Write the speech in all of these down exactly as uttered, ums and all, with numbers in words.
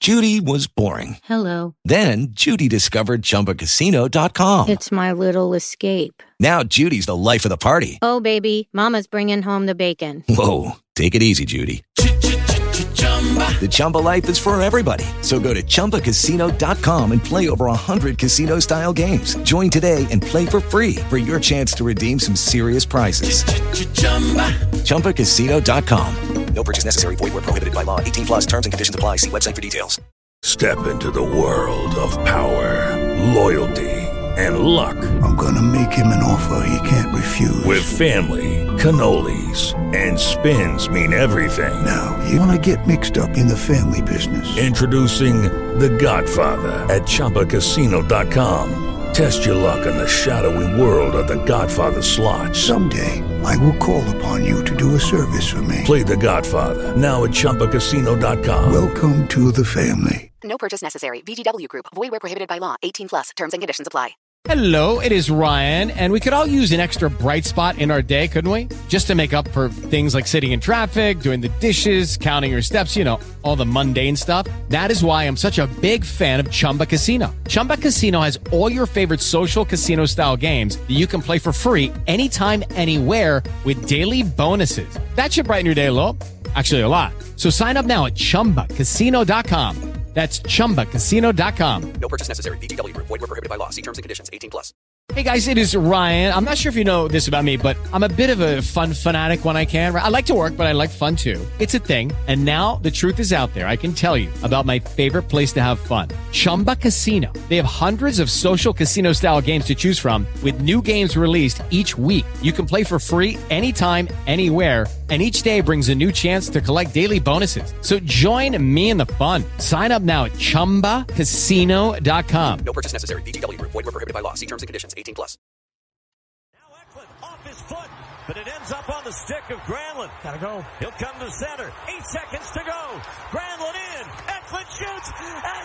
Judy was boring. Hello. Then Judy discovered Chumba Casino dot com. It's my little escape. Now Judy's the life of the party. Oh, baby, mama's bringing home the bacon. Whoa, take it easy, Judy. The Chumba life is for everybody. So go to Chumba Casino dot com and play over one hundred casino-style games. Join today and play for free for your chance to redeem some serious prizes. Chumba Casino dot com. No purchase necessary. Void where prohibited by law. eighteen plus terms and conditions apply. See website for details. Step into the world of power, loyalty, and luck. I'm gonna make him an offer he can't refuse. With family, cannolis, and spins mean everything. Now, you wanna get mixed up in the family business. Introducing The Godfather at Chumba Casino dot com. Test your luck in the shadowy world of The Godfather slot. Someday, I will call upon you to do a service for me. Play The Godfather, now at Chumba Casino dot com. Welcome to the family. No purchase necessary. V G W Group. Void where prohibited by law. eighteen plus. Terms and conditions apply. Hello, it is Ryan, and we could all use an extra bright spot in our day, couldn't we? Just to make up for things like sitting in traffic, doing the dishes, counting your steps, you know, all the mundane stuff. That is why I'm such a big fan of Chumba Casino. Chumba Casino has all your favorite social casino-style games that you can play for free anytime, anywhere with daily bonuses. That should brighten your day a little. Actually, a lot. So sign up now at Chumba Casino dot com. That's Chumba Casino dot com. No purchase necessary. V G W Group. Void where prohibited by law. See terms and conditions. eighteen plus. Hey guys, it is Ryan. I'm not sure if you know this about me, but I'm a bit of a fun fanatic when I can. I like to work, but I like fun too. It's a thing. And now the truth is out there. I can tell you about my favorite place to have fun. Chumba Casino. They have hundreds of social casino style games to choose from with new games released each week. You can play for free anytime, anywhere. And each day brings a new chance to collect daily bonuses. So join me in the fun. Sign up now at Chumba Casino dot com. No purchase necessary. V G W Group. Void where prohibited by law. See terms and conditions. eighteen plus. Now Eklund off his foot, but it ends up on the stick of Granlund. Gotta go. He'll come to center. Eight seconds to go. Granlund in. Eklund shoots and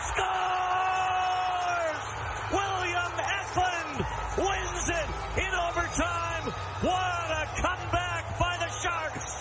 scores! William Eklund wins it in overtime. What a comeback by the Sharks!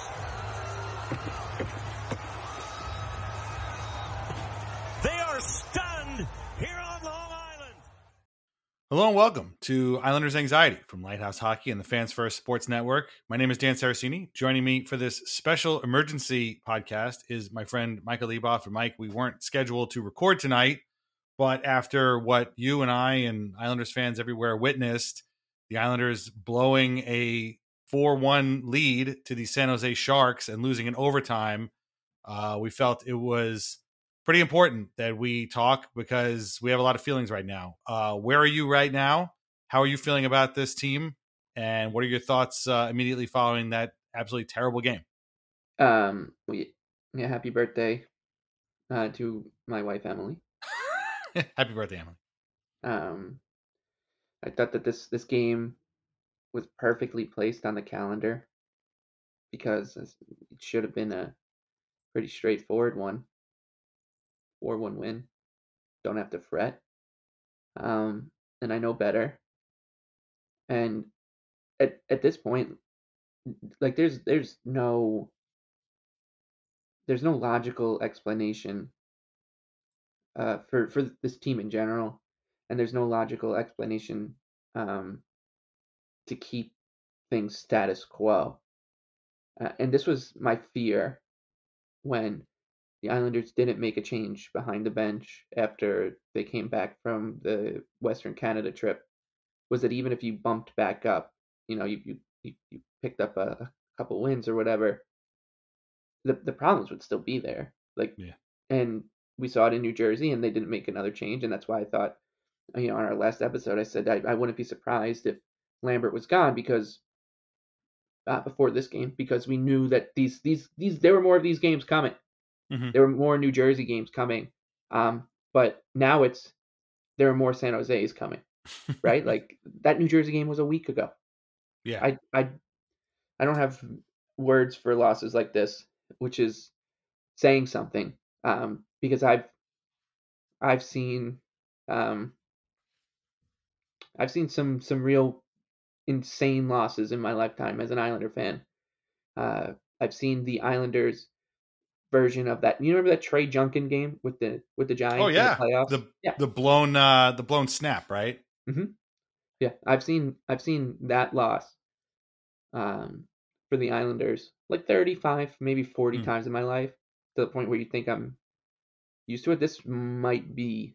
They are stunned here on Long Island. Hello and welcome to Islanders Anxiety from Lighthouse Hockey and the Fans First Sports Network. My name is Dan Saracini. Joining me for this special emergency podcast is my friend Michael Leboff. And Mike, we weren't scheduled to record tonight, but after what you and I and Islanders fans everywhere witnessed, the Islanders blowing a four one lead to the San Jose Sharks and losing in overtime, uh, we felt it was pretty important that we talk because we have a lot of feelings right now. Uh, where are you right now? How are you feeling about this team? And what are your thoughts uh, immediately following that absolutely terrible game? Um, we, yeah, happy birthday uh, to my wife, Emily. Happy birthday, Emily. Um, I thought that this, this game was perfectly placed on the calendar because it should have been a pretty straightforward one. four one win. Don't have to fret. Um, and I know better. And at at this point, like there's there's no there's no logical explanation uh, for for this team in general, and there's no logical explanation um, to keep things status quo. Uh, and this was my fear when the Islanders didn't make a change behind the bench after they came back from the Western Canada trip, was that even if you bumped back up, you know, you you, you picked up a, a couple wins or whatever, the the problems would still be there. Like, yeah. And we saw it in New Jersey, and they didn't make another change, and that's why I thought, you know, on our last episode, I said I, I wouldn't be surprised if Lambert was gone because uh, before this game, because we knew that these these these there were more of these games coming. Mm-hmm. There were more New Jersey games coming, um, but now it's there are more San Jose's coming, right? Like that New Jersey game was a week ago. Yeah, I I I don't have words for losses like this, which is saying something, um, because I've I've seen um, I've seen some some real insane losses in my lifetime as an Islander fan. Uh, I've seen the Islanders version of that. You remember that Trey Junkin game with the with the Giants? Oh yeah, in the playoffs? the yeah. the blown uh, the blown snap, right? Mm-hmm. Yeah, I've seen I've seen that loss um, for the Islanders like thirty-five, maybe forty mm. times in my life, to the point where you think I'm used to it. This might be,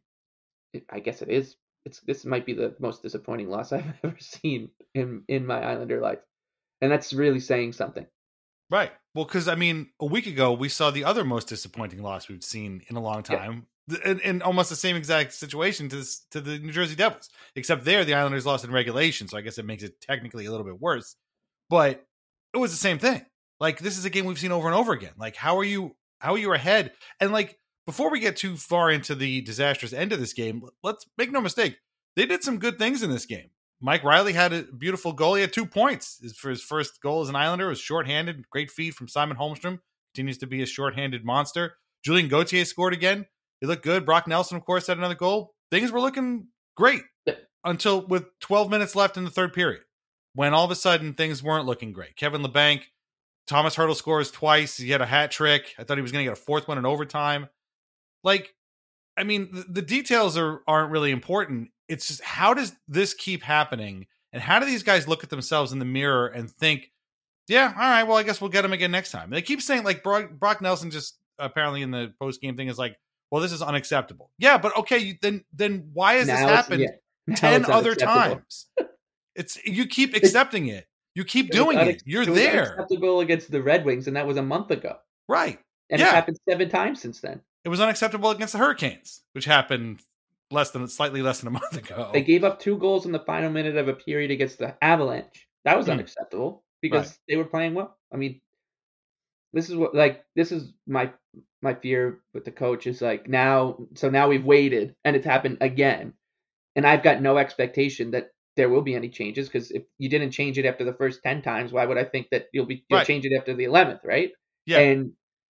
I guess it is. It's this might be the most disappointing loss I've ever seen in in my Islander life, and that's really saying something. Right. Well, because I mean, a week ago we saw the other most disappointing loss we've seen in a long time, yeah. in, in almost the same exact situation to this, to the New Jersey Devils. Except there, the Islanders lost in regulation, so I guess it makes it technically a little bit worse. But it was the same thing. Like, this is a game we've seen over and over again. Like, how are you? How are you ahead? And like, before we get too far into the disastrous end of this game, let's make no mistake, they did some good things in this game. Mike Riley had a beautiful goal. He had two points for his first goal as an Islander. It was shorthanded. Great feed from Simon Holmstrom. Continues to be a shorthanded monster. Julian Gauthier scored again. He looked good. Brock Nelson, of course, had another goal. Things were looking great until with twelve minutes left in the third period, when all of a sudden things weren't looking great. Kevin LeBanc, Thomas Hertl scores twice. He had a hat trick. I thought he was going to get a fourth one in overtime. Like, I mean, the, the details are, aren't really important. It's just, how does this keep happening? And how do these guys look at themselves in the mirror and think, yeah, all right, well, I guess we'll get him again next time. They keep saying, like, Brock, Brock Nelson just apparently in the post-game thing is like, well, this is unacceptable. Yeah, but okay, then then why has now this happened yeah. ten other times? It's you keep accepting it. You keep doing it. You're it was there. Unacceptable against the Red Wings, and that was a month ago. Right. And yeah. it happened seven times since then. It was unacceptable against the Hurricanes, which happened less than slightly less than a month ago. They gave up two goals in the final minute of a period against the Avalanche. That was mm. unacceptable because right. they were playing well. I mean, this is what like this is my my fear with the coach is like now. So now we've waited, and it's happened again, and I've got no expectation that there will be any changes because if you didn't change it after the first ten times, why would I think that you'll be you'll right. change it after the eleventh, right? Yeah. And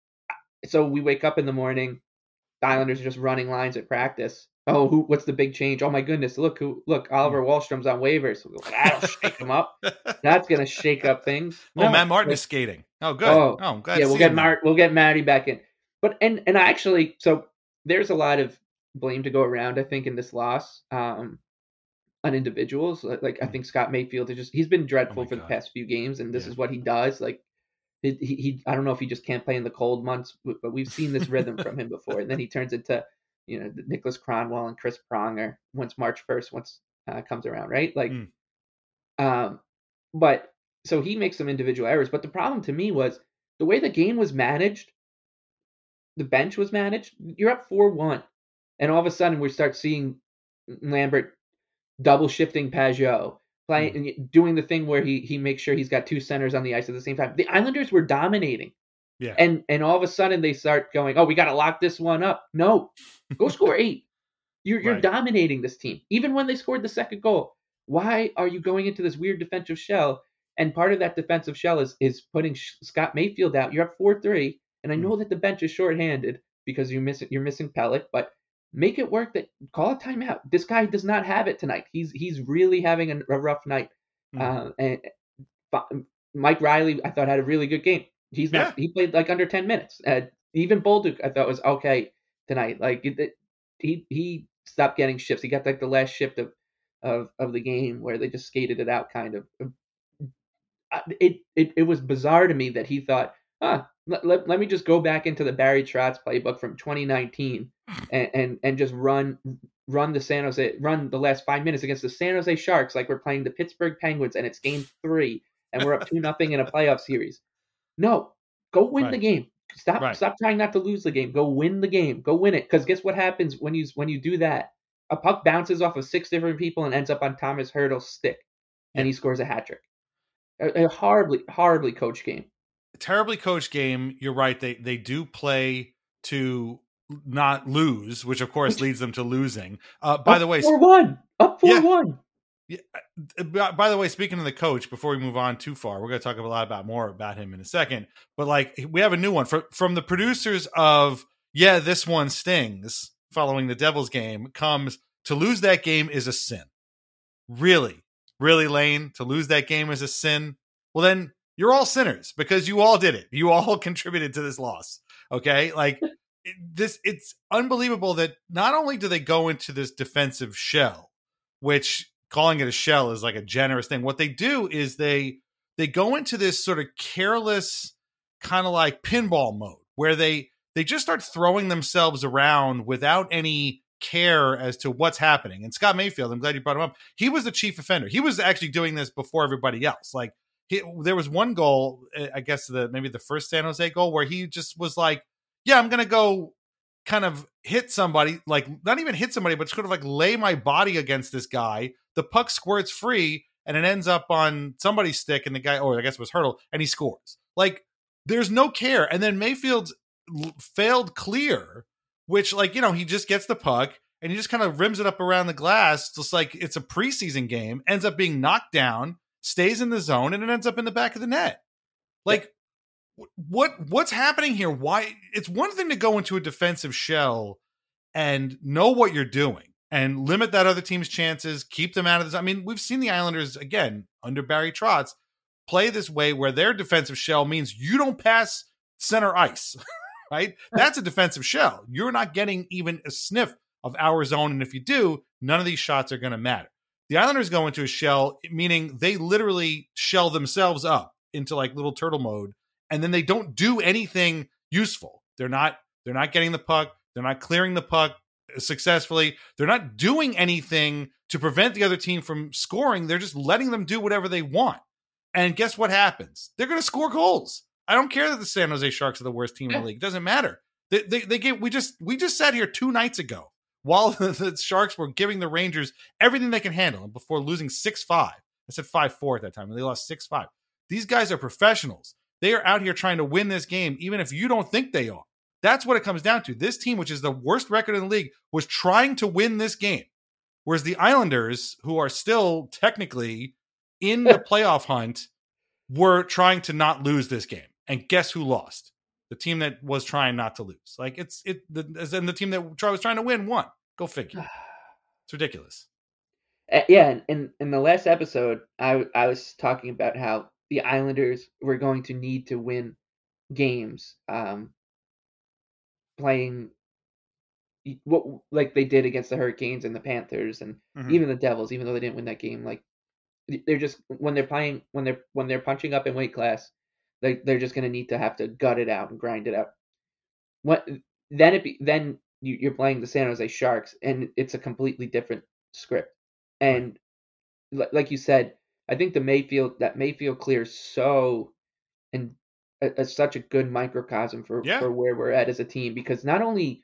so we wake up in the morning, the Islanders are just running lines at practice. Oh, who? What's the big change? Oh my goodness! Look who! Look, Oliver Wahlstrom's on waivers. That'll shake him up. That's gonna shake up things. Oh, no, Matt Martin is skating. Oh, good. Oh, oh I'm glad. Yeah, to we'll see get him Mart. We'll get Matty back in. But and and actually, so there's a lot of blame to go around. I think in this loss, um, on individuals. Like I think Scott Mayfield is just he's been dreadful oh for God. the past few games, and this yeah. is what he does. Like. He, he, I don't know if he just can't play in the cold months, but we've seen this rhythm from him before. And then he turns into, you know, Nicholas Cronwell and Chris Pronger once March first once uh, comes around, right? Like, mm. um, but so he makes some individual errors. But the problem to me was the way the game was managed, the bench was managed. You're up four one, and all of a sudden we start seeing Lambert double shifting Pajot. Playing, mm. doing the thing where he he makes sure he's got two centers on the ice at the same time. The Islanders were dominating, yeah, and and all of a sudden they start going, oh, we got to lock this one up. No, go score eight. You're you're right. dominating this team. Even when they scored the second goal, why are you going into this weird defensive shell? And part of that defensive shell is is putting Scott Mayfield out. You're up four three, and I know mm. that the bench is shorthanded because you're missing you're missing Pelech, but. Make it work. That call a timeout. This guy does not have it tonight. He's he's really having a, a rough night. Mm-hmm. Uh, and uh, Mike Riley, I thought had a really good game. He's not. Yeah. He played like under ten minutes. Uh, even Bolduc, I thought was okay tonight. Like it, it, he he stopped getting shifts. He got like the last shift of of of the game where they just skated it out. Kind of. It it it was bizarre to me that he thought, huh. Let, let, let me just go back into the Barry Trotz playbook from twenty nineteen and, and, and just run run the San Jose run the last five minutes against the San Jose Sharks like we're playing the Pittsburgh Penguins and it's game three and we're up two nothing in a playoff series. No, go win right. the game. Stop right. stop trying not to lose the game. Go win the game. Go win it. Because guess what happens when you when you do that? A puck bounces off of six different people and ends up on Thomas Hertl's stick, and he scores a hat trick. A, a horribly horribly coached game. Terribly coached game. You're right. They they do play to not lose, which of course leads them to losing. Uh, by up the way, four one up four one. Yeah. yeah. By the way, speaking of the coach, before we move on too far, we're going to talk a lot about more about him in a second. But like, we have a new one from from the producers of yeah, this one stings. Following the Devils game, comes to lose that game is a sin. Really, really, Lane, to lose that game is a sin. Well, then. You're all sinners because you all did it. You all contributed to this loss. Okay. Like it- this, it's unbelievable that not only do they go into this defensive shell, which calling it a shell is like a generous thing. What they do is they, they go into this sort of careless kind of like pinball mode where they, they just start throwing themselves around without any care as to what's happening. And Scott Mayfield, I'm glad you brought him up. He was the chief offender. He was actually doing this before everybody else. Like he, there was one goal, I guess the maybe the first San Jose goal, where he just was like, yeah, I'm going to go kind of hit somebody, like not even hit somebody, but sort of like lay my body against this guy. The puck squirts free and it ends up on somebody's stick and the guy, or I guess it was Hurdle, and he scores. Like there's no care. And then Mayfield's failed clear, which like, you know, he just gets the puck and he just kind of rims it up around the glass, just like it's a preseason game, ends up being knocked down, stays in the zone, and it ends up in the back of the net. Like what what's happening here? Why? It's one thing to go into a defensive shell and know what you're doing and limit that other team's chances, keep them out of this. I mean, we've seen the Islanders again under Barry Trotz play this way where their defensive shell means you don't pass center ice. Right? That's a defensive shell. You're not getting even a sniff of our zone. And if you do, none of these shots are going to matter. The Islanders go into a shell, meaning they literally shell themselves up into like little turtle mode. And then they don't do anything useful. They're not, they're not getting the puck. They're not clearing the puck successfully. They're not doing anything to prevent the other team from scoring. They're just letting them do whatever they want. And guess what happens? They're going to score goals. I don't care that the San Jose Sharks are the worst team in the league. It doesn't matter. They, they, they get, we just, we just sat here two nights ago while the, the Sharks were giving the Rangers everything they can handle before losing six five. I said five four at that time, and they lost six five. These guys are professionals. They are out here trying to win this game, even if you don't think they are. That's what it comes down to. This team, which is the worst record in the league, was trying to win this game. Whereas the Islanders, who are still technically in the playoff hunt, were trying to not lose this game. And guess who lost? The team that was trying not to lose. Like it's it, the, and the team that was trying to win won. Go figure. It's ridiculous. Uh, yeah, in in the last episode, I I was talking about how the Islanders were going to need to win games, um, playing what like they did against the Hurricanes and the Panthers and Mhm. even the Devils, even though they didn't win that game. Like they're just when they're playing when they're when they're punching up in weight class, they they're just going to need to have to gut it out and grind it out. What then it be, then you, you're playing the San Jose Sharks and it's a completely different script. And li- like you said, I think the Mayfield that Mayfield clears so and a, a, such a good microcosm for Yeah. for where we're at as a team, because not only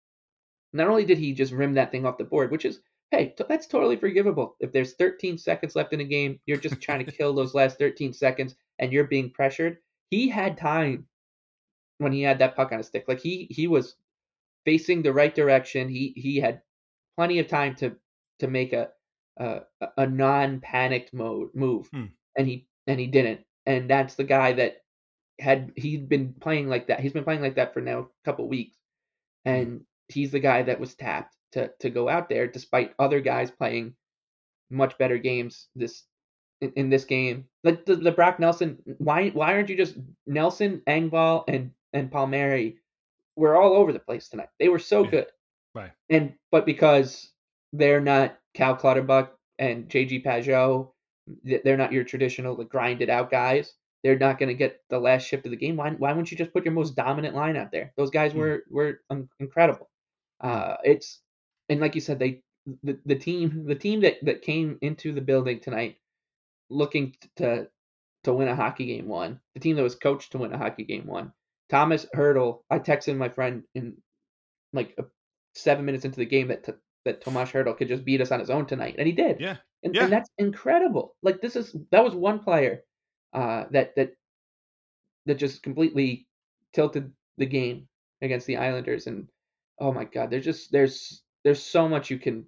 not only did he just rim that thing off the board, which is hey, t- that's totally forgivable. If there's thirteen seconds left in a game, you're just trying to kill those last thirteen seconds and you're being pressured. He had time when he had that puck on his stick. Like he he was facing the right direction. He he had plenty of time to to make a a, a non-panicked mode move, Hmm. and he and he didn't. And that's the guy that had he'd been playing like that. He's been playing like that for now a couple weeks, and he's the guy that was tapped to to go out there despite other guys playing much better games this in, in this game. Like the, the Brock Nelson, why why aren't you just Nelson, Engvall, and and Palmieri were all over the place tonight. They were so Yeah. good. Right. And but because they're not Cal Clutterbuck and J G Pajot, th- they're not your traditional like, grinded out guys. They're not going to get the last shift of the game. Why why wouldn't you just put your most dominant line out there? Those guys were were um, incredible. Uh, it's and like you said, they the, the team the team that, that came into the building tonight looking to to win a hockey game won. The team that was coached to win a hockey game won. Thomas Hurdle, I texted my friend in like uh, seven minutes into the game that t- that Tomas Hurdle could just beat us on his own tonight, and he did. Yeah. And, Yeah. and that's incredible. Like this is that was one player uh, that that that just completely tilted the game against the Islanders, and oh my God, there's just there's there's so much you can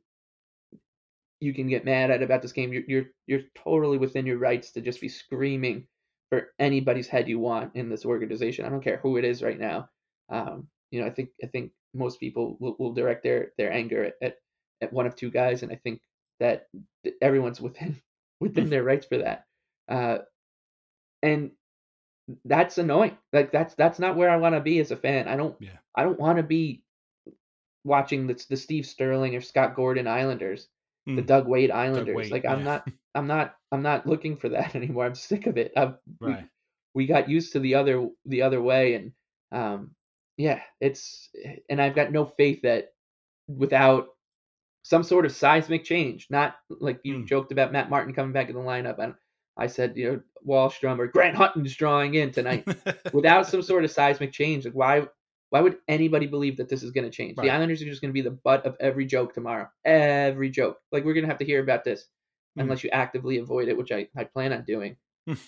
you can get mad at about this game. You're you're you're totally within your rights to just be screaming for anybody's head you want in this organization. I don't care who it is right now. Um, you know, I think I think most people will, will direct their their anger at, at at one of two guys, and I think that everyone's within within their rights for that. Uh, and that's annoying. Like that's that's not where I want to be as a fan. I don't Yeah. I don't want to be watching the the Steve Sterling or Scott Gordon Islanders, the Mm. Doug Wade Islanders. Wade, like I'm yeah. not I'm not I'm not looking for that anymore. I'm sick of it. I've, Right. we, we got used to the other the other way, and um yeah, it's and I've got no faith that without some sort of seismic change, not like you Mm. joked about Matt Martin coming back in the lineup, and I said, you know, Wallstrom or Grant Hutton's drawing in tonight. Without some sort of seismic change, like why why would anybody believe that this is going to change? Right. The Islanders are just going to be the butt of every joke tomorrow. Every joke. Like we're going to have to hear about this Mm. unless you actively avoid it, which I, I plan on doing.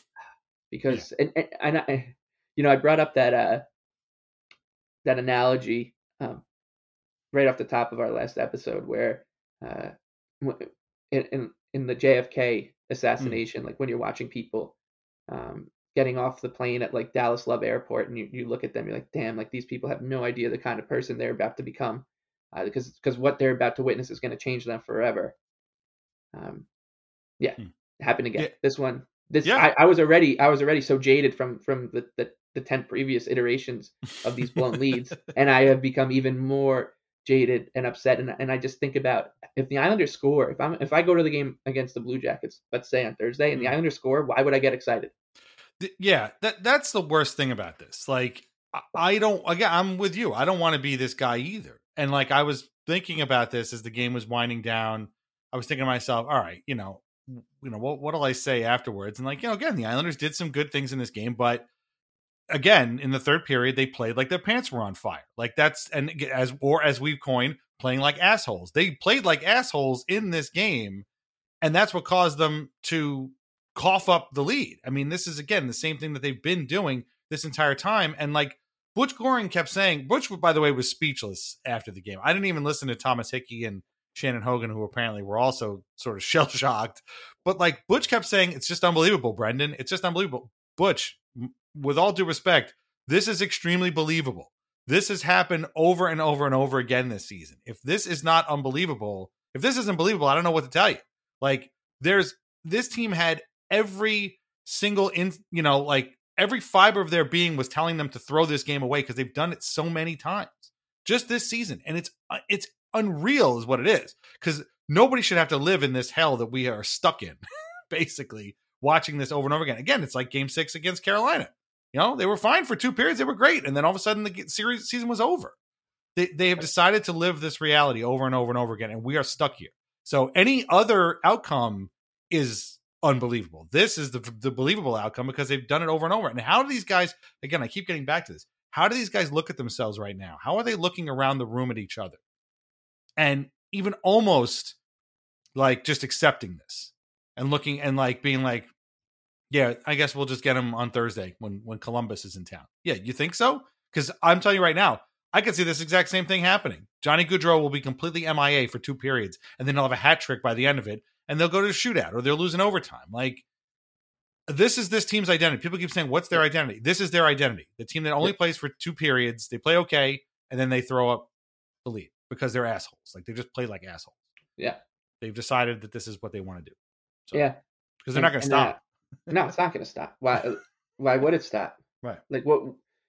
Because and, and, and I, you know, I brought up that uh that analogy um, right off the top of our last episode where uh in in, in the J F K assassination, mm. like when you're watching people um, getting off the plane at like Dallas Love Airport, and you, you look at them, you're like, damn, like these people have no idea the kind of person they're about to become, uh, because because what they're about to witness is going to change them forever. Um, yeah, mm. happened again. Yeah. This one, this yeah. I, I was already I was already so jaded from from the the, the ten previous iterations of these blown leads, and I have become even more jaded and upset. And and I just think about if the Islanders score, if I'm if I go to the game against the Blue Jackets, let's say on Thursday, and mm. the Islanders score, why would I get excited? Yeah, that that's the worst thing about this. Like, I don't, again, I'm with you. I don't want to be this guy either. And like, I was thinking about this as the game was winding down. I was thinking to myself, all right, you know, you know, what what'll I say afterwards? And like, you know, again, the Islanders did some good things in this game, but again, in the third period, they played like their pants were on fire. Like that's, and as, or as we've coined, playing like assholes. They played like assholes in this game, and that's what caused them to cough up the lead. I mean, this is, again, the same thing that they've been doing this entire time. And like Butch Goring kept saying, Butch, by the way, was speechless after the game. I didn't even listen to Thomas Hickey and Shannon Hogan, who apparently were also sort of shell shocked. But like Butch kept saying, it's just unbelievable, Brendan. It's just unbelievable. Butch, with all due respect, this is extremely believable. This has happened over and over and over again this season. If this is not unbelievable, if this isn't believable, I don't know what to tell you. Like there's, this team had every single, in, you know, like every fiber of their being was telling them to throw this game away because they've done it so many times just this season. And it's, it's unreal is what it is, because nobody should have to live in this hell that we are stuck in, basically watching this over and over again. Again, it's like game six against Carolina. You know, they were fine for two periods. They were great. And then all of a sudden the series season was over. They they have decided to live this reality over and over and over again. And we are stuck here. So any other outcome is unbelievable. This is the, the believable outcome because they've done it over and over. And how do these guys, again, I keep getting back to this. How do these guys look at themselves right now? How are they looking around the room at each other? And even almost like just accepting this and looking and like being like, yeah, I guess we'll just get him on Thursday when, when Columbus is in town. Yeah, you think so? Because I'm telling you right now, I could see this exact same thing happening. Johnny Gaudreau will be completely M I A for two periods, and then he'll have a hat trick by the end of it, and they'll go to a shootout, or they'll lose in overtime. Like, this is this team's identity. People keep saying, what's their identity? This is their identity. The team that only plays for two periods, they play okay, and then they throw up the lead because they're assholes. Like, they just play like assholes. Yeah. They've decided that this is what they want to do. So, yeah. Because they're and, not going to stop. Uh, no, it's not going to stop. Why? Why would it stop? Right. Like what?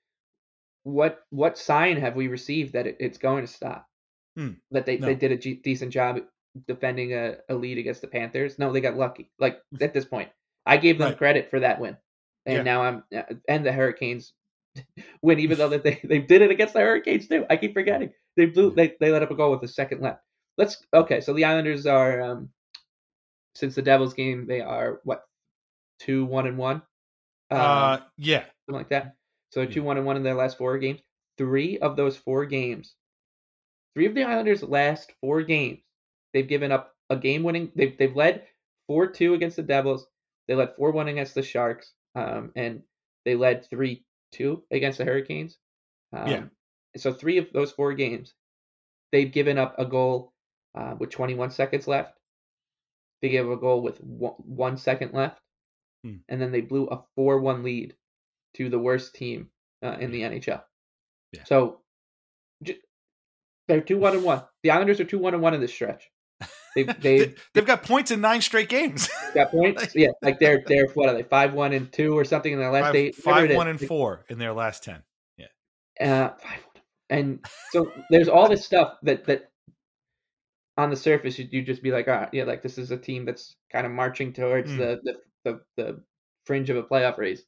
What? What sign have we received that it, it's going to stop? Hmm. That they, no. they did a g- decent job defending a, a lead against the Panthers? No, they got lucky. Like at this point, I gave them right. credit for that win, and yeah. now I'm and the Hurricanes win, even though that they, they did it against the Hurricanes too. I keep forgetting they blew they they let up a goal with a second left. Let's okay. So the Islanders are um, since the Devils game, they are what? Two one and one, uh, uh, yeah, something like that. So two one and one in their last four games. Three of those four games, three of the Islanders' last four games, they've given up a game-winning. They've they've led four two against the Devils. They led four one against the Sharks, um, and they led three two against the Hurricanes. Um, yeah. So three of those four games, they've given up a goal uh, with twenty-one seconds left. They gave up a goal with one, one second left. Hmm. And then they blew a four one lead to the worst team uh, in the N H L. Yeah. So j- they're two one and one. The Islanders are two one and one in this stretch. They've they've, they've got points in nine straight games. got points. Yeah, like they're they're what are they five one and two or something in their last five, eight? Five one and four in their last ten. Yeah. Uh, five, and so there's all this stuff that that on the surface you would just be like, ah, yeah, like this is a team that's kind of marching towards mm. the, the the the fringe of a playoff race.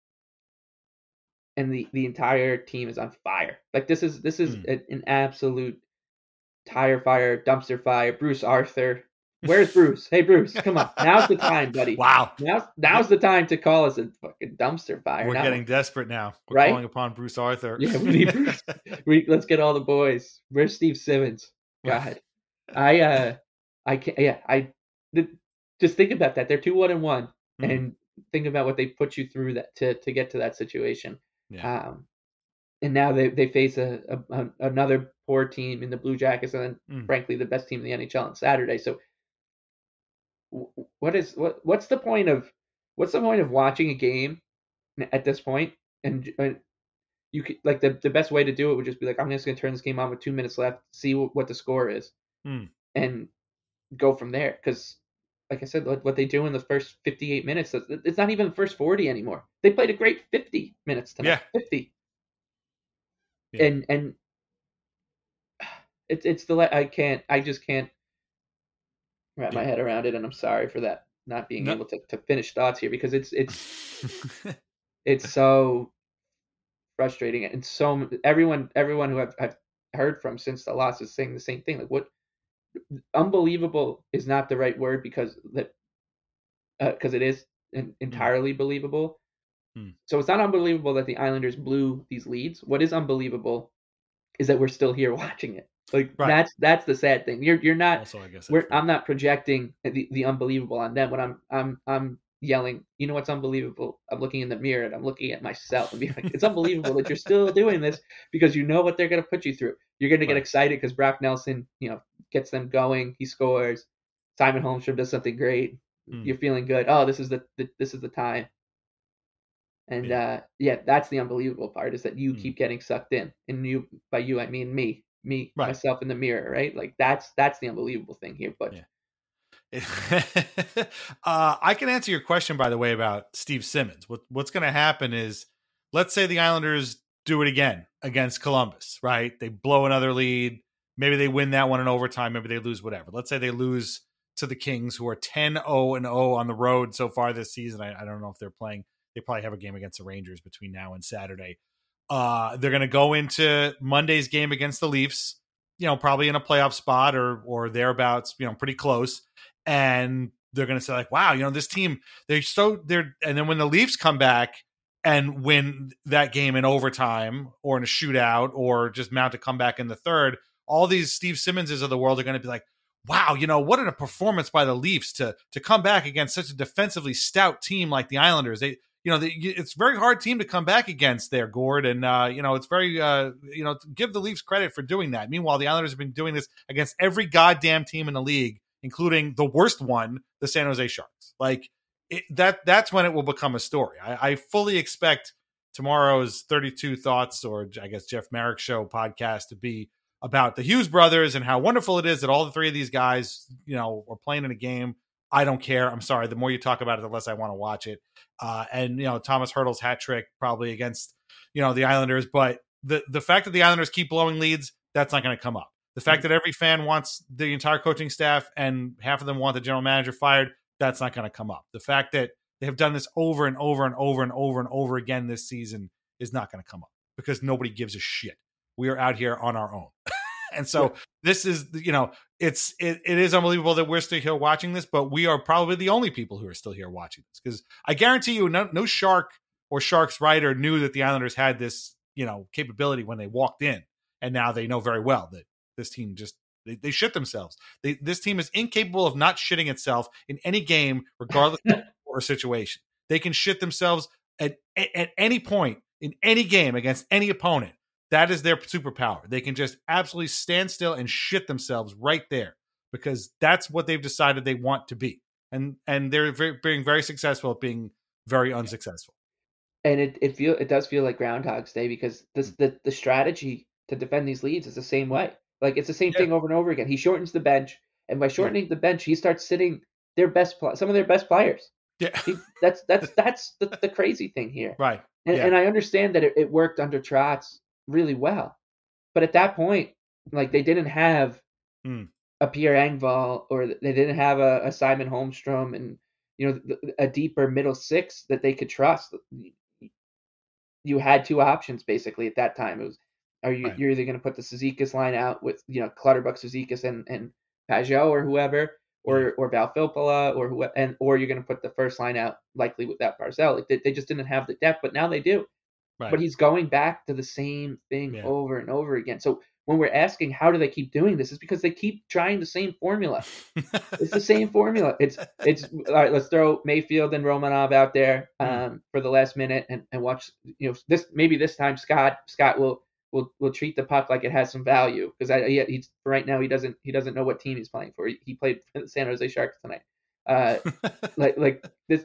And the, the entire team is on fire. Like this is this is mm. a, an absolute tire fire, dumpster fire. Bruce Arthur, where's Bruce? Hey Bruce, come on! Now's the time, buddy. Wow! Now now's the time to call us a fucking dumpster fire. We're now. getting desperate now. We're right? calling upon Bruce Arthur. Yeah, we need Bruce. we, let's get all the boys. Where's Steve Simmons? God, I uh, I can't. Yeah, I just think about that. They're two one and one, mm. and think about what they put you through that to to get to that situation. Yeah. Um, and now they they face a, a, a another poor team in the Blue Jackets, and then mm. frankly the best team in the N H L on Saturday. So, what is what what's the point of what's the point of watching a game at this point? And, and you could like the, the best way to do it would just be like, I'm just going to turn this game on with two minutes left, see what, what the score is, mm. and go from there. Because like I said, what they do in the first fifty-eight minutes, it's not even the first forty anymore. They played a great fifty minutes tonight. Yeah. fifty. Yeah. And and it's it's the I can't I just can't wrap yeah. my head around it, and I'm sorry for that not being no. able to, to finish thoughts here because it's it's it's so frustrating, and so everyone everyone who I've, I've heard from since the loss is saying the same thing. Like what unbelievable is not the right word because that because uh, it is entirely mm. believable. Mm. So it's not unbelievable that the Islanders blew these leads. What is unbelievable is that we're still here watching it. Like right. that's that's the sad thing. You're you're not. Also, I guess we're, I'm not projecting the, the unbelievable on them. When I'm I'm I'm yelling, you know what's unbelievable? I'm looking in the mirror and I'm looking at myself and being like, it's unbelievable that you're still doing this because you know what they're going to put you through. You're going to get right. excited because Brock Nelson, you know, gets them going. He scores. Simon Holmstrom does something great. Mm. You're feeling good. Oh, this is the, the this is the time. And yeah. uh, yeah, that's the unbelievable part is that you mm. keep getting sucked in. And you, by you, I mean me, me, right. myself in the mirror, right? Like that's that's the unbelievable thing here. But. Yeah. uh, I can answer your question, by the way, about Steve Simmons. What, what's going to happen is, let's say the Islanders do it again against Columbus, right? They blow another lead. Maybe they win that one in overtime. Maybe they lose whatever. Let's say they lose to the Kings, who are ten oh and oh on the road so far this season. I, I don't know if they're playing. They probably have a game against the Rangers between now and Saturday. Uh, they're going to go into Monday's game against the Leafs, you know, probably in a playoff spot or or thereabouts, you know, pretty close. And they're going to say like, wow, you know, this team, they're so they're, and then when the Leafs come back and win that game in overtime or in a shootout or just mount a comeback in the third, all these Steve Simmonses of the world are going to be like, wow, you know, what a performance by the Leafs to, to come back against such a defensively stout team like the Islanders. They, you know, they, it's a very hard team to come back against there, Gord. And, uh, you know, it's very, uh, you know, give the Leafs credit for doing that. Meanwhile, the Islanders have been doing this against every goddamn team in the league, including the worst one, the San Jose Sharks. Like it, that, that's when it will become a story. I, I fully expect tomorrow's thirty-two Thoughts, or I guess Jeff Marek Show podcast, to be about the Hughes brothers and how wonderful it is that all the three of these guys, you know, are playing in a game. I don't care. I'm sorry. The more you talk about it, the less I want to watch it. Uh, and, you know, Thomas Hertl's hat trick probably against, you know, the Islanders. But the, the fact that the Islanders keep blowing leads, that's not going to come up. The fact that every fan wants the entire coaching staff and half of them want the general manager fired, that's not going to come up. The fact that they have done this over and over and over and over and over again this season is not going to come up because nobody gives a shit. We are out here on our own. And so yeah. this is, you know, it's, it, it is unbelievable that we're still here watching this, but we are probably the only people who are still here watching this because I guarantee you no, no Shark or Sharks writer knew that the Islanders had this, you know, capability when they walked in. And now they know very well that this team just, they, they shit themselves. They, this team is incapable of not shitting itself in any game, regardless of or situation. They can shit themselves at, at, at any point in any game against any opponent. That is their superpower. They can just absolutely stand still and shit themselves right there because that's what they've decided they want to be. And and they're very, being very successful at being very unsuccessful. And it it feel it does feel like Groundhog's Day because this the, the strategy to defend these leads is the same way. Like it's the same yeah. thing over and over again. He shortens the bench And by shortening yeah. the bench, he starts sitting their best, some of their best players. Yeah, he, that's that's that's the, the crazy thing here. Right. And, yeah. and I understand that it, it worked under Trotz really well, but at that point, like they didn't have mm. a Pierre Engvall or they didn't have a, a Simon Holmstrom and you know a deeper middle six that they could trust. You had two options basically at that time. It was are you right. you're either going to put the Cizikas line out with you know Clutterbuck, Cizikas, and and Pageau or whoever. Or yeah. or Val Filppula or who and or you're going to put the first line out likely without Barzal. Like they, they just didn't have the depth, but now they do. Right. But he's going back to the same thing yeah. over and over again. So when we're asking how do they keep doing this, it's because they keep trying the same formula. It's the same formula. It's it's all right. Let's throw Mayfield and Romanov out there um, mm. for the last minute and, and watch. You know this maybe this time Scott Scott will. Will will treat the puck like it has some value because I he, he's right now he doesn't he doesn't know what team he's playing for. He, he played for the San Jose Sharks tonight. Uh, like like this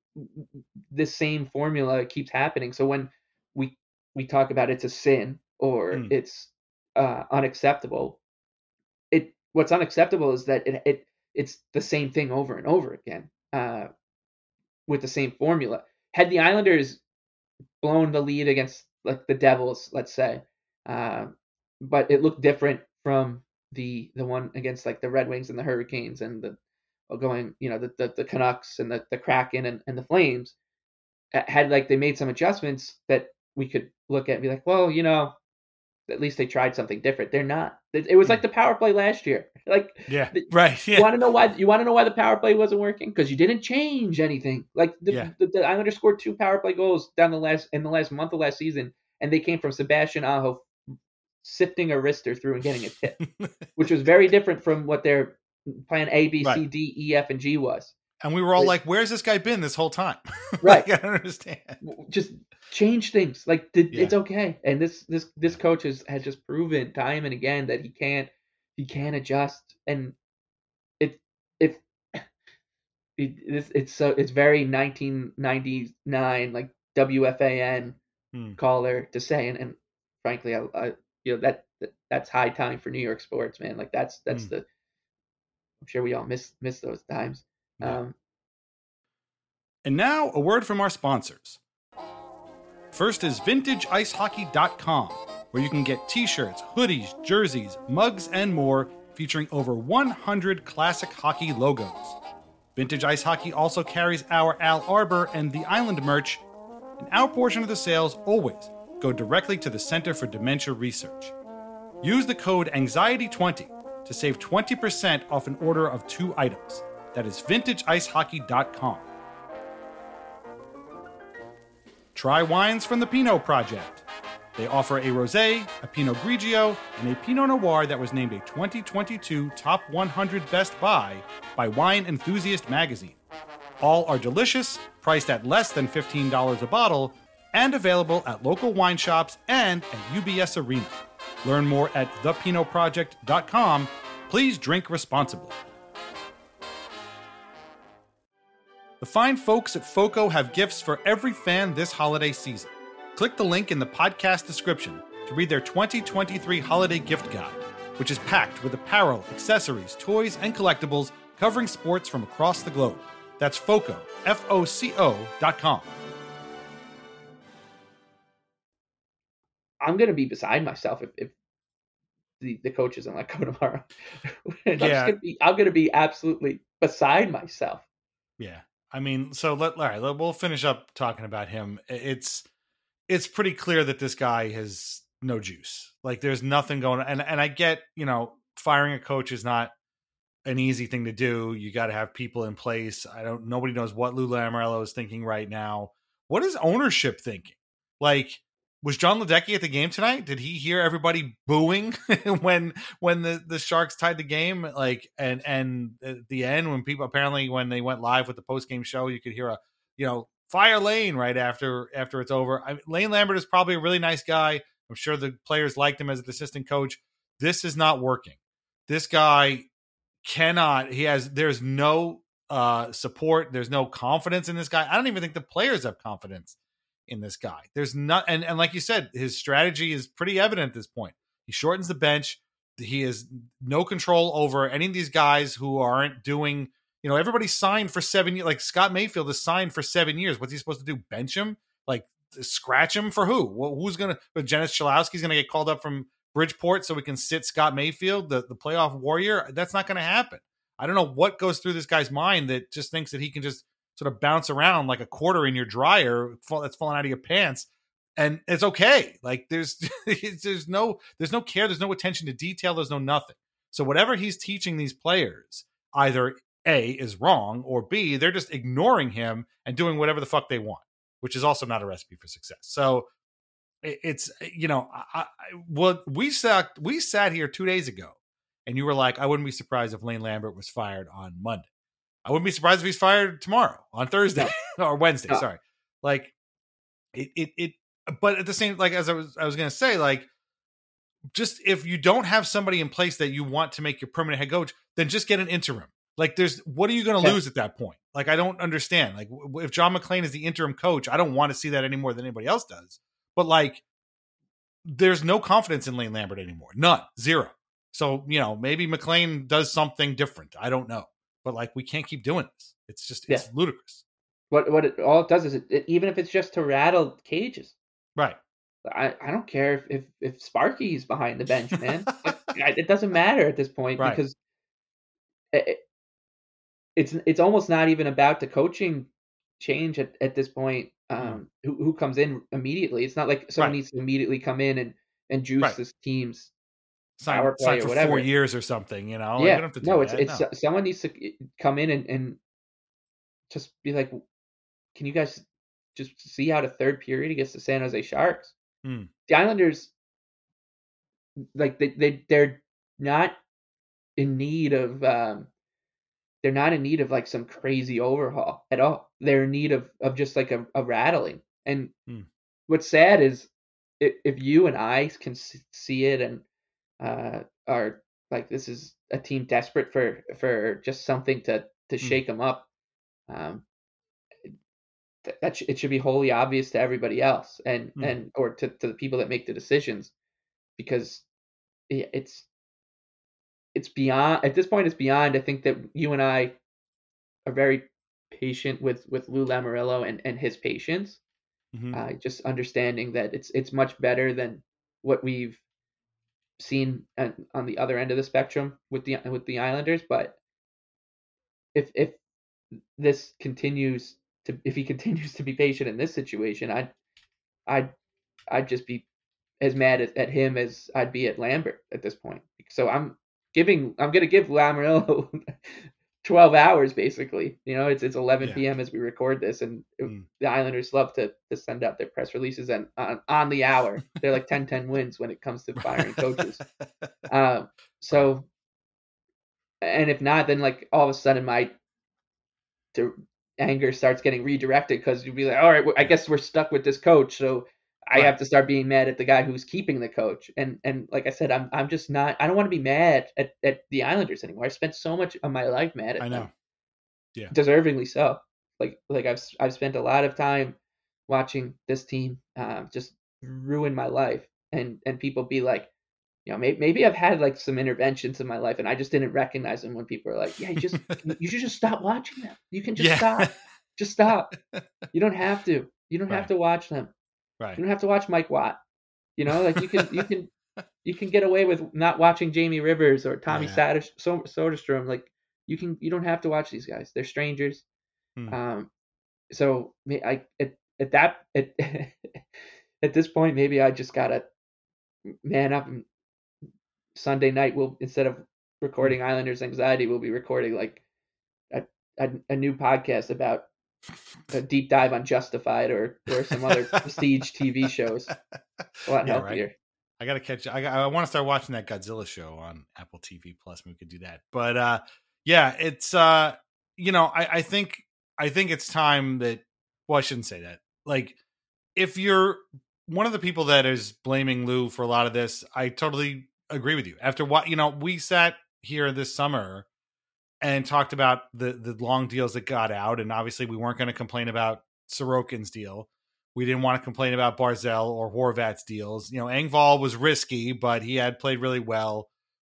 this same formula keeps happening. So when we we talk about it's a sin or mm. it's uh, unacceptable, it what's unacceptable is that it it it's the same thing over and over again uh, with the same formula. Had the Islanders blown the lead against like the Devils, let's say. Uh, but it looked different from the the one against like the Red Wings and the Hurricanes and the going, you know, the the, the Canucks and the, the Kraken and, and the Flames. Had like they made some adjustments that we could look at and be like, well, you know, at least they tried something different. They're not. It, it was like the power play last year. Like, yeah, right. Yeah. You want to know why? You want to know why the power play wasn't working? Because you didn't change anything. Like the, yeah. the, the Islanders scored two power play goals down the last in the last month of last season, and they came from Sebastian Aho sifting a wrister through and getting a tip, which was very different from what their plan A, B, right. C, D, E, F, and G was. And we were all like, "Where's this guy been this whole time?" Right? like, I don't understand. Just change things. Like the, yeah. it's okay. And this this this coach has, has just proven time and again that he can't he can't adjust. And it if it, it's it's so it's very nineteen ninety-nine like W F A N hmm. caller to say. And, and frankly, I, I you know that, that that's high time for New York sports, man. Like that's that's hmm. the I'm sure we all miss miss those times. Yeah. Um, and now a word from our sponsors. First is vintage ice hockey dot com, where you can get t-shirts, hoodies, jerseys, mugs, and more featuring over one hundred classic hockey logos. Vintage Ice Hockey also carries our Al Arbor and The Island merch, and our portion of the sales always go directly to the Center for Dementia Research. Use the code anxiety twenty to save twenty percent off an order of two items. That is vintage ice hockey dot com. Try wines from the Pinot Project. They offer a Rosé, a Pinot Grigio, and a Pinot Noir that was named a twenty twenty-two Top one hundred Best Buy by Wine Enthusiast magazine. All are delicious, priced at less than fifteen dollars a bottle, and available at local wine shops and at U B S Arena. Learn more at the pinot project dot com. Please drink responsibly. The fine folks at FOCO have gifts for every fan this holiday season. Click the link in the podcast description to read their twenty twenty-three holiday gift guide, which is packed with apparel, accessories, toys, and collectibles covering sports from across the globe. That's FOCO, F O C O dot com. I'm going to be beside myself if, if the, the coach isn't let go tomorrow. I'm, yeah. gonna be, I'm going to be absolutely beside myself. Yeah. I mean, so let, all right, let, we'll finish up talking about him. It's it's pretty clear that this guy has no juice. Like there's nothing going on. And, and I get, you know, firing a coach is not an easy thing to do. You got to have people in place. I don't, nobody knows what Lou Lamoriello is thinking right now. What is ownership thinking? Like, was John Ledecky at the game tonight? Did he hear everybody booing when when the, the Sharks tied the game? Like, and and at the end, when people apparently when they went live with the post game show, you could hear a you know fire Lane right after after it's over. I mean, Lane Lambert is probably a really nice guy. I'm sure the players liked him as an assistant coach. This is not working. This guy cannot. He has. There's no uh, support. There's no confidence in this guy. I don't even think the players have confidence in this guy. There's not, and, and like you said, his strategy is pretty evident at this point. He shortens the bench. he has no control over any of these guys who aren't doing, you know, everybody signed for seven years. Like Scott Mayfield is signed for seven years. What's he supposed to do? Bench him? Like scratch him for who? Well, who's going to, Janice Chalowski's going to get called up from Bridgeport so we can sit Scott Mayfield, the, the playoff warrior? That's not going to happen. I don't know what goes through this guy's mind that just thinks that he can just sort of bounce around like a quarter in your dryer that's falling out of your pants. And it's okay. Like there's, there's no, there's no care. There's no attention to detail. There's no nothing. So whatever he's teaching these players, either A, is wrong, or B, they're just ignoring him and doing whatever the fuck they want, which is also not a recipe for success. So it, it's, you know, I, I, well, we sat, we sat here two days ago and you were like, I wouldn't be surprised if Lane Lambert was fired on Monday. I wouldn't be surprised if he's fired tomorrow on Thursday or Wednesday. No. Sorry. Like it, it, it, but at the same, like, as I was, I was going to say, like, just if you don't have somebody in place that you want to make your permanent head coach, then just get an interim. Like there's, what are you going to yeah. lose at that point? Like, I don't understand. Like if John McClain is the interim coach, I don't want to see that any more than anybody else does. But like, there's no confidence in Lane Lambert anymore. None, zero. So, you know, maybe McClain does something different. I don't know. But like, we can't keep doing this. It's just, it's yeah. ludicrous. What what it all it does is, it, it, even if it's just to rattle cages. Right. I, I don't care if, if, if Sparky's behind the bench, man. it, it doesn't matter at this point right. because it, it's it's almost not even about the coaching change at, at this point. Um, mm. who, who comes in immediately. It's not like someone right. needs to immediately come in and, and juice right. this team's Sign, power play sign or for whatever. four years or something, you know? Yeah, like, don't have to do no, it's that. it's no. someone needs to come in and, and just be like, can you guys just see out a third period against the San Jose Sharks? Hmm. The Islanders, like they they they're not in need of um, they're not in need of like some crazy overhaul at all. They're in need of of just like a, a rattling. And hmm. what's sad is if, if you and I can see it and uh, are like, this is a team desperate for for just something to to hmm. shake them up. Um, that, that sh- it should be wholly obvious to everybody else, and hmm. and or to, to the people that make the decisions, because it's it's beyond at this point. It's beyond. I think that you and I are very patient with with Lou Lamoriello and and his patience. Mm-hmm. Uh, just understanding that it's it's much better than what we've seen on, on the other end of the spectrum with the with the Islanders. But if if this continues to if he continues to be patient in this situation, I'd I'd I'd just be as mad at, at him as I'd be at Lambert at this point. So I'm giving I'm gonna give Lamoriello twelve hours basically. You know, it's it's eleven p.m. as we record this, and mm. the Islanders love to, to send out their press releases and on, on the hour. They're like ten ten wins when it comes to firing coaches. Um, so, and if not, then like all of a sudden my to, anger starts getting redirected because you'd be like, all right, I guess we're stuck with this coach, so I right. have to start being mad at the guy who's keeping the coach. And and like I said, I'm I'm just not. I don't want to be mad at, at the Islanders anymore. I spent so much of my life mad at I them. know. Yeah. Deservingly so. Like like I've I've spent a lot of time watching this team um, just ruin my life, and and people be like, you know, maybe maybe I've had like some interventions in my life, and I just didn't recognize them when people are like, yeah, you just you should just stop watching them. You can just yeah. stop. Just stop. You don't have to. You don't right. have to watch them. Right. You don't have to watch Mike Watt. You know, like you can you can you can get away with not watching Jamie Rivers or Tommy yeah. Soder, Soderstrom. Like you can you don't have to watch these guys. They're strangers. Hmm. Um, so I at at that at at this point maybe I just gotta man up. And Sunday night we'll instead of recording hmm. Islanders Anxiety, we'll be recording like a a, a new podcast about a deep dive on Justified or or some other prestige T V shows. A lot yeah, healthier. Right. I gotta catch. I got, I want to start watching that Godzilla show on Apple T V Plus. We could do that. But uh, yeah, it's uh, you know, I, I think I think it's time that. Well, I shouldn't say that. Like, if you're one of the people that is blaming Lou for a lot of this, I totally agree with you. After what you know, we sat here this summer and talked about the the long deals that got out, and obviously we weren't going to complain about Sorokin's deal. We didn't want to complain about Barzal or Horvat's deals. You know, Engvall was risky, but he had played really well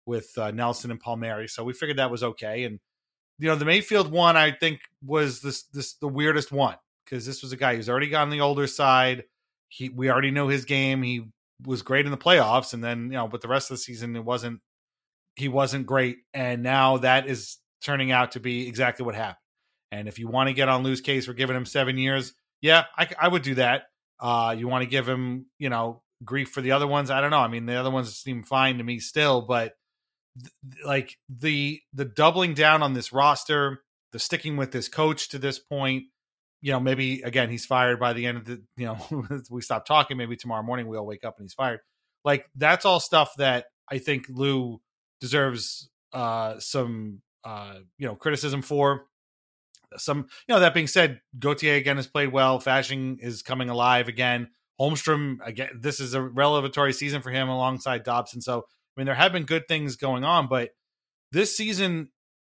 with uh, Nelson and Palmieri. So we figured that was okay. And, you know, the Mayfield one, I think, was this this the weirdest one, because this was a guy who's already got on the older side. He We already know his game. He was great in the playoffs. And then, you know, but the rest of the season, it wasn't, he wasn't great. And now that is turning out to be exactly what happened. And if you want to get on Lou's case for giving him seven years, yeah, I, I would do that. Uh, you want to give him, you know, grief for the other ones? I don't know. I mean, the other ones seem fine to me still, but th- like the the doubling down on this roster, the sticking with this coach to this point, you know, maybe again he's fired by the end of the, you know, we stop talking. Maybe tomorrow morning we all wake up and he's fired. Like that's all stuff that I think Lou deserves uh, some, uh, you know, criticism for. Some, you know, that being said, Gauthier again has played well. Fasching is coming alive again. Holmstrom, again, this is a revelatory season for him alongside Dobson. So, I mean, there have been good things going on, but this season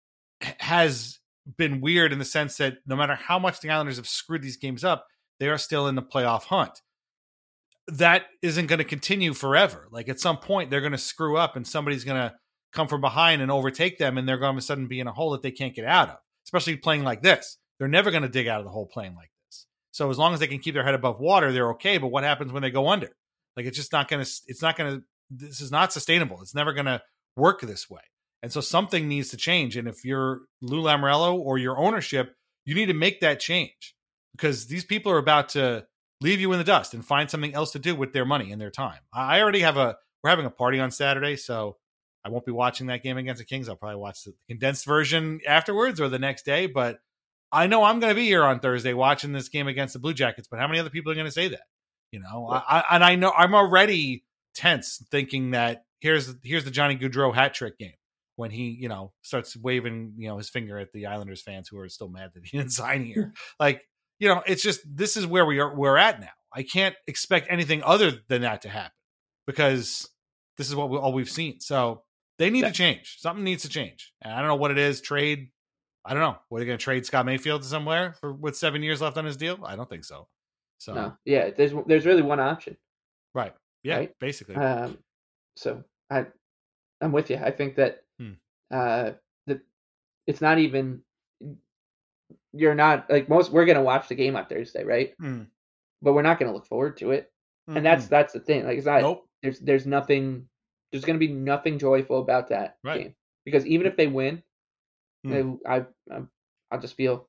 has been weird in the sense that no matter how much the Islanders have screwed these games up, they are still in the playoff hunt. That isn't going to continue forever. Like at some point, they're going to screw up and somebody's going to come from behind and overtake them, and they're going to suddenly be in a hole that they can't get out of. Especially playing like this. They're never going to dig out of the hole playing like this. So as long as they can keep their head above water, they're okay. But what happens when they go under? Like, it's just not going to, it's not going to, this is not sustainable. It's never going to work this way. And so something needs to change. And if you're Lou Lamoriello or your ownership, you need to make that change, because these people are about to leave you in the dust and find something else to do with their money and their time. I already have a, we're having a party on Saturday. So I won't be watching that game against the Kings. I'll probably watch the condensed version afterwards or the next day. But I know I'm going to be here on Thursday watching this game against the Blue Jackets. But how many other people are going to say that? You know, yeah. I, I, and I know I'm already tense thinking that here's here's the Johnny Gaudreau hat trick game when he, you know, starts waving, you know, his finger at the Islanders fans who are still mad that he didn't sign here. Like, you know, it's just, this is where we are. We're at now. I can't expect anything other than that to happen, because this is what we, all we've seen. So. They need to change. Something needs to change. And I don't know what it is. Trade. I don't know. What are they going to trade Scott Mayfield to somewhere for with seven years left on his deal? I don't think so. So no. Yeah, there's there's really one option. Right. Yeah. Right? Basically. Um. So I, I'm with you. I think that hmm. uh that it's not even. You're not like most. We're going to watch the game on Thursday, right? Hmm. But we're not going to look forward to it. Mm-hmm. And that's that's the thing. Like it's not. Nope. There's there's nothing. There's going to be nothing joyful about that right. game, because even if they win, mm. I, I I'll just feel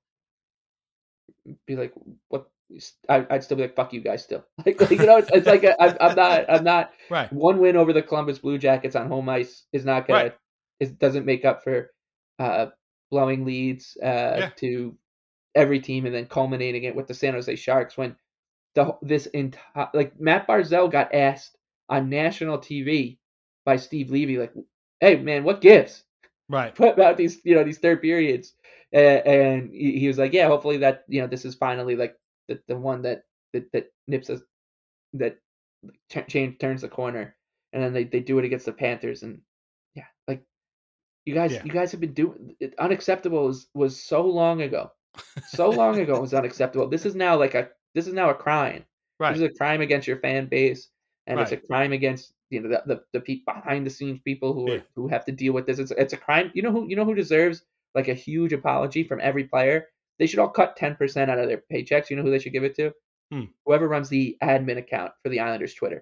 be like what I, I'd still be like fuck you guys still like, like you know it's, it's like a, I, I'm not I'm not right. One win over the Columbus Blue Jackets on home ice is not gonna right. it doesn't make up for uh, blowing leads uh, yeah. to every team and then culminating it with the San Jose Sharks when the this entire like Matt Barzal got asked on national T V by Steve Levy, like, hey man, what gives? Right. What about these, you know, these third periods? Uh, and he, he was like, yeah, hopefully that, you know, this is finally like the, the one that, that, that nips us, that t- change turns the corner. And then they, they do it against the Panthers. And yeah, like you guys, yeah. you guys have been doing it. Unacceptable was, was so long ago. So long ago it was unacceptable. This is now like a, this is now a crime. Right. This is a crime against your fan base. And right. it's a crime against, you know, the the, the pe- behind the scenes people who yeah. are, who have to deal with this. It's it's a crime. You know who you know who deserves like a huge apology from every player? They should all cut ten percent out of their paychecks. You know who they should give it to? Hmm. Whoever runs the admin account for the Islanders Twitter.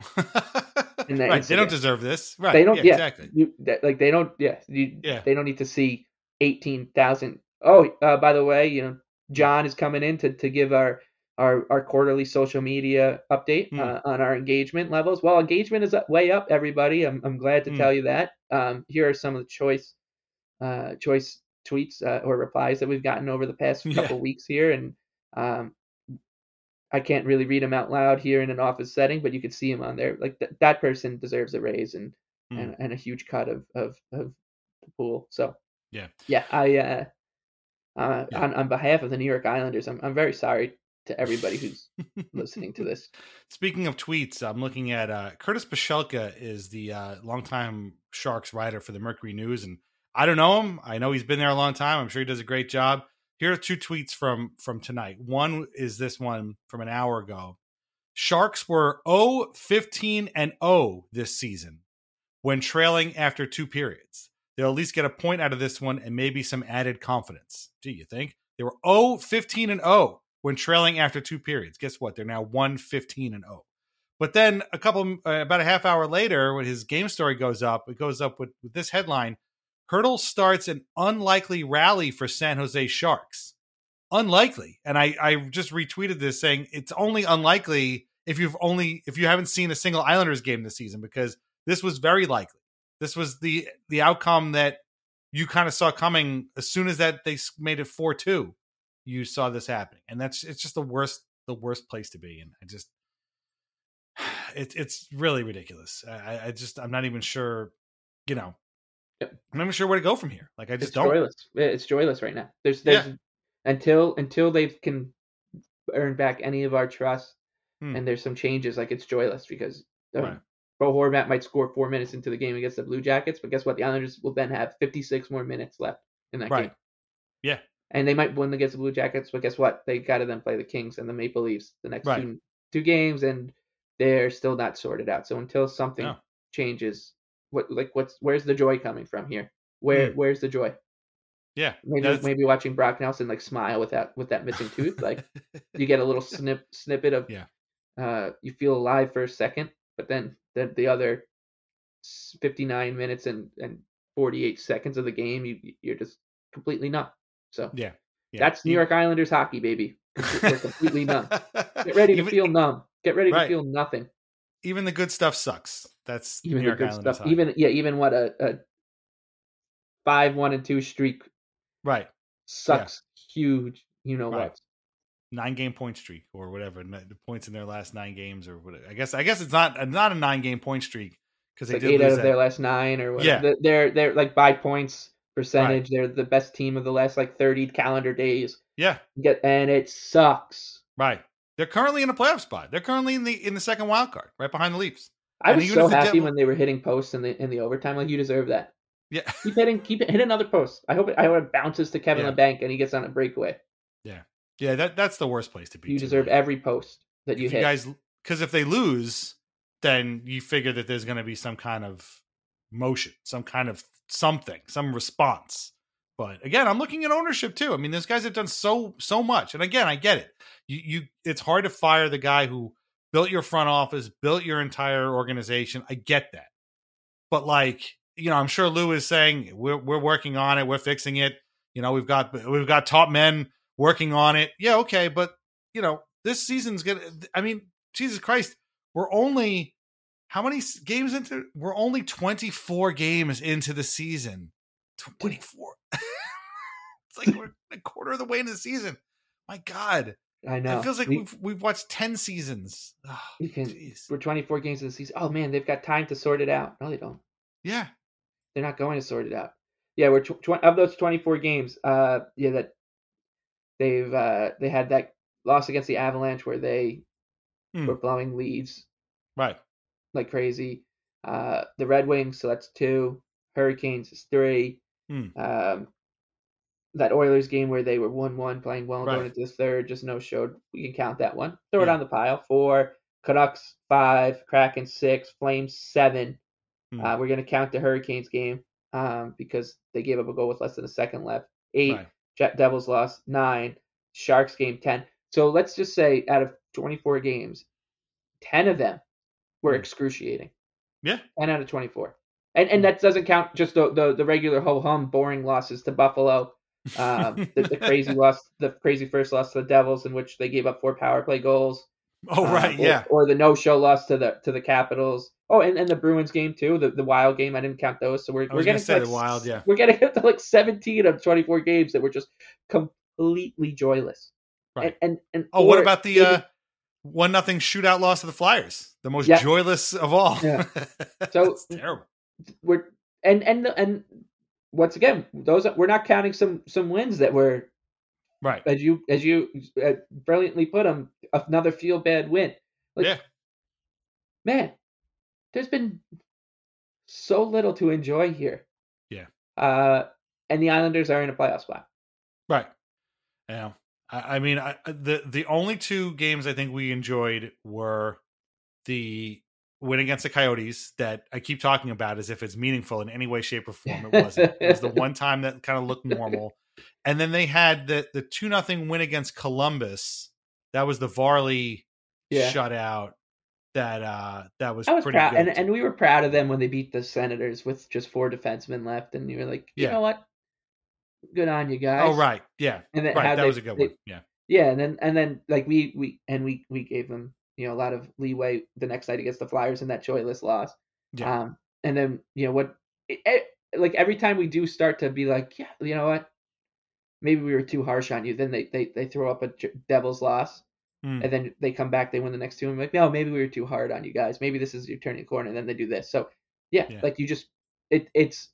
And right. Instagram. They don't deserve this. Right. They don't. Yeah. yeah exactly. You, that, like they don't. Yeah. You, yeah. They don't need to see eighteen thousand. Oh, uh, by the way, you know, John is coming in to to give our. Our, our quarterly social media update mm. uh, on our engagement levels. Well, engagement is up, way up, everybody. I'm I'm glad to mm. tell you that. Um, here are some of the choice uh, choice tweets uh, or replies that we've gotten over the past couple yeah. weeks here, and um, I can't really read them out loud here in an office setting, but you can see them on there. Like th- that person deserves a raise and, mm. and and a huge cut of of of the pool. So yeah, yeah, I uh, uh yeah. on on behalf of the New York Islanders, I'm I'm very sorry to everybody who's listening to this. Speaking of tweets, I'm looking at uh, Curtis Pashelka is the uh, longtime Sharks writer for the Mercury News, and I don't know him. I know he's been there a long time. I'm sure he does a great job. Here are two tweets from from tonight. One is this one from an hour ago. Sharks were oh fifteen and oh this season. when trailing after two periods. They'll at least get a point out of this one and maybe some added confidence. Gee, you think? They were oh fifteen and oh when trailing after two periods. Guess what? They're now one fifteen and oh. But then a couple, uh, about a half hour later, when his game story goes up, it goes up with, with this headline: Hurdle starts an unlikely rally for San Jose Sharks. Unlikely. And I, I just retweeted this saying it's only unlikely if you've only, if you haven't seen a single Islanders game this season, because this was very likely. This was the, the outcome that you kind of saw coming as soon as that they made it four two. You saw this happening. And that's, it's just the worst, the worst place to be. And I just, It's it's really ridiculous. I, I just I'm not even sure, you know. Yep. I'm not even sure where to go from here. Like I just it's don't. Joyless. It's joyless right now. There's there's yeah. until until they can earn back any of our trust, hmm. and there's some changes. Like it's joyless because um, right. Bo Horvat might score four minutes into the game against the Blue Jackets, but guess what? The Islanders will then have fifty-six more minutes left in that right. game. Yeah. And they might win against the Blue Jackets, but guess what? They got to then play the Kings and the Maple Leafs the next right. two two games, and they're still not sorted out. So until something no. changes, what like what's where's the joy coming from here? Where mm. where's the joy? Yeah, maybe that's... maybe watching Brock Nelson like smile with that with that missing tooth. Like you get a little snip snippet of yeah. Uh, you feel alive for a second, but then the the other fifty-nine minutes and and forty-eight seconds of the game, you you're just completely numb. So yeah, yeah. that's New York Islanders hockey, baby. We're completely numb. Get ready to Even... feel numb. Get ready to right. feel nothing. Even the good stuff sucks. That's even New York the good Islanders stuff. Hockey. Even yeah, even what a, a five one and two streak. Right. Sucks yeah. huge. You know right. what? Nine game point streak or whatever. The points in their last nine games or whatever. I guess I guess it's not not a nine game point streak because they like did eight lose out of that. their last nine or whatever. Yeah. They're they're like by points percentage. Right. They're the best team of the last like thirty calendar days. Yeah. Get and it sucks. Right. They're currently in a playoff spot. They're currently in the in the second wild card, right behind the Leafs. I was and so happy Devil... when they were hitting posts in the in the overtime. Like you deserve that. Yeah, keep hitting, keep it, hit another post. I hope it, I hope it bounces to Kevin yeah. LeBanc and he gets on a breakaway. Yeah, yeah, that that's the worst place to be. You too, deserve right? every post that you if hit, you guys. Because if they lose, then you figure that there's going to be some kind of motion, some kind of something, some response. But again, I'm looking at ownership too. I mean, those guys have done so so much, and again, I get it. You you, it's hard to fire the guy who built your front office, built your entire organization. I get that, but like you know, I'm sure Lou is saying we're we're working on it, we're fixing it. You know, we've got we've got top men working on it. Yeah, okay, but you know, this season's gonna. I mean, Jesus Christ, we're only how many games into? We're only twenty-four games into the season. twenty-four. It's like we're a quarter of the way into the season. My God, I know. It feels like we, we've we've watched ten seasons. Oh, you can, we're twenty-four games in the season. Oh man, they've got time to sort it out. No, they don't. Yeah, they're not going to sort it out. Yeah, we're tw- tw- of those twenty-four games. Uh, yeah, that they've uh, they had that loss against the Avalanche where they hmm. were blowing leads, right, like crazy. Uh, the Red Wings, so that's two. Hurricanes is three. Hmm. Um, that Oilers game where they were one one playing well right. going into the third, just no showed. We can count that one. Throw yeah. it on the pile. Four. Canucks five. Kraken six. Flames seven. Hmm. Uh, we're gonna count the Hurricanes game um, because they gave up a goal with less than a second left. Eight. Right. Jet Devils lost nine. Sharks game ten. So let's just say out of twenty-four games, ten of them were hmm. excruciating. Yeah. ten out of twenty-four. And and that doesn't count just the the, the regular ho-hum boring losses to Buffalo, um, the, the crazy loss, the crazy first loss to the Devils in which they gave up four power play goals. Oh right, uh, or, yeah. Or the no-show loss to the to the Capitals. Oh, and, and the Bruins game too, the, the Wild game. I didn't count those. So we're I we're getting say like, the Wild, yeah. We're getting up to like seventeen of twenty-four games that were just completely joyless. Right. And and, and oh, what about the uh, one nothing shootout loss to the Flyers? The most yeah. joyless of all. Yeah. So it's terrible. We're and and and once again, those we're not counting some some wins that were right as you as you uh, brilliantly put them. Another feel bad win. Like, yeah, man, there's been so little to enjoy here. Yeah, uh, and the Islanders are in a playoff spot. Right. Yeah, I, I mean, I, the the only two games I think we enjoyed were the win against the Coyotes that I keep talking about as if it's meaningful in any way, shape, or form. It wasn't. It was the one time that kind of looked normal. And then they had the the two nothing win against Columbus. That was the Varley yeah. shutout. That uh, that was, I was pretty proud, good. and, and we were proud of them when they beat the Senators with just four defensemen left, and you were like, you yeah. know what, good on you guys. Oh right, yeah, and then right. That they, was a good they, one. Yeah, yeah, and then and then like we we and we we gave them you know a lot of leeway the next night against the Flyers in that joyless loss. Yeah, um, and then you know what, it, it, like every time we do start to be like, yeah, you know what, maybe we were too harsh on you. Then they they they throw up a Devils loss. And then they come back, they win the next two, and I'm like, no, maybe we were too hard on you guys. Maybe this is your turning corner, and then they do this. So, yeah, yeah. like you just, it it's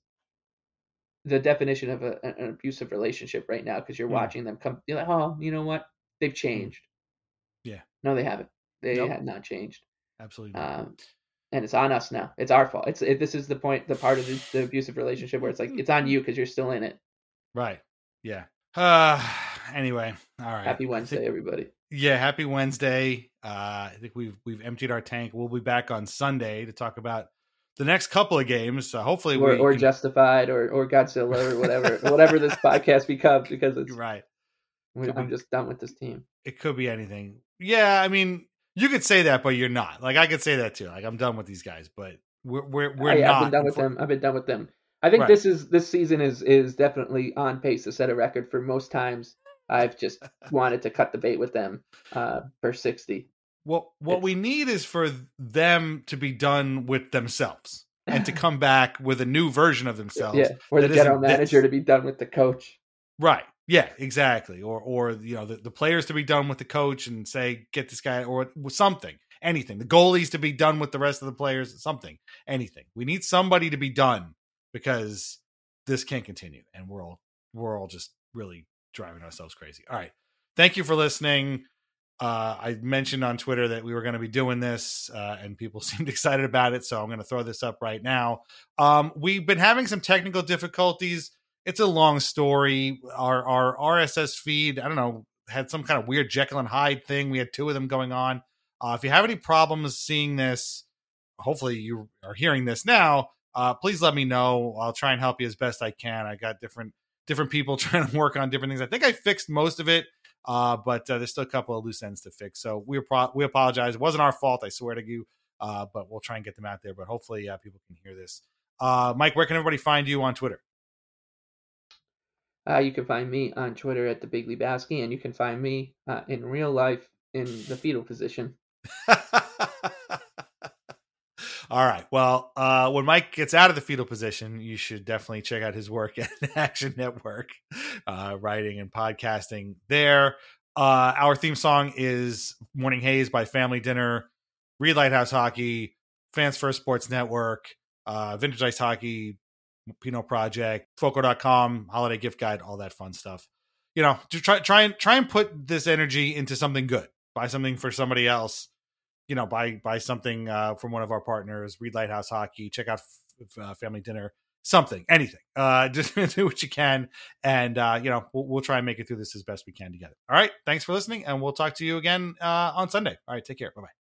the definition of a, an abusive relationship right now because you're mm. watching them come, you're like, oh, you know what? They've changed. Yeah. No, they haven't. They nope. had not changed. Absolutely. Um, and it's on us now. It's our fault. It's it, This is the point, the part of the, the abusive relationship where it's like, it's on you because you're still in it. Right. Yeah. Uh, anyway, all right. Happy Wednesday, think, everybody. Yeah, happy Wednesday. Uh, I think we've we've emptied our tank. We'll be back on Sunday to talk about the next couple of games. So hopefully, or, we or can... Justified, or or Godzilla, or whatever, whatever this podcast becomes, because it's right. I'm I'm just done with this team. It could be anything. Yeah, I mean, you could say that, but you're not. Like I could say that too. Like I'm done with these guys, but we're we're we're I, not. I've been done with them. I've been done with them. I think right. this is this season is is definitely on pace to set a record for most times I've just wanted to cut the bait with them uh, for sixty. Well, what it's, we need is for them to be done with themselves and to come back with a new version of themselves. Yeah, or the general manager this. to be done with the coach. Right. Yeah, exactly. Or, or you know, the, the players to be done with the coach and say, get this guy, or something, anything. The goalies to be done with the rest of the players, something, anything. We need somebody to be done because this can't continue, and we're all we're all just really driving ourselves crazy. All right. Thank you for listening. Uh, I mentioned on Twitter that we were going to be doing this, uh, and people seemed excited about it, so I'm going to throw this up right now. Um, we've been having some technical difficulties. It's a long story. Our our R S S feed, I don't know, had some kind of weird Jekyll and Hyde thing. We had two of them going on. Uh, if you have any problems seeing this, hopefully you are hearing this now, uh, please let me know. I'll try and help you as best I can. I got different different people trying to work on different things. I think I fixed most of it, uh, but uh, there's still a couple of loose ends to fix. So we pro- we apologize. It wasn't our fault, I swear to you, uh, but we'll try and get them out there. But hopefully uh, people can hear this. Uh, Mike, where can everybody find you on Twitter? Uh, you can find me on Twitter at the Big Lebowski, and you can find me uh, in real life in the fetal position. All right. Well, uh, when Mike gets out of the fetal position, you should definitely check out his work at Action Network, uh, writing and podcasting there. Uh, our theme song is Morning Haze by Family Dinner, Reed Lighthouse Hockey, Fans First Sports Network, uh, Vintage Ice Hockey, Pinot Project, Foco dot com, Holiday Gift Guide, all that fun stuff. You know, to try, try and try and put this energy into something good. Buy something for somebody else. You know, buy buy something uh, from one of our partners, Reed Lighthouse Hockey. Check out f- uh, Family Dinner, something, anything. Uh, just do what you can, and uh, you know, we'll, we'll try and make it through this as best we can together. All right, thanks for listening, and we'll talk to you again uh, on Sunday. All right, take care. Bye bye.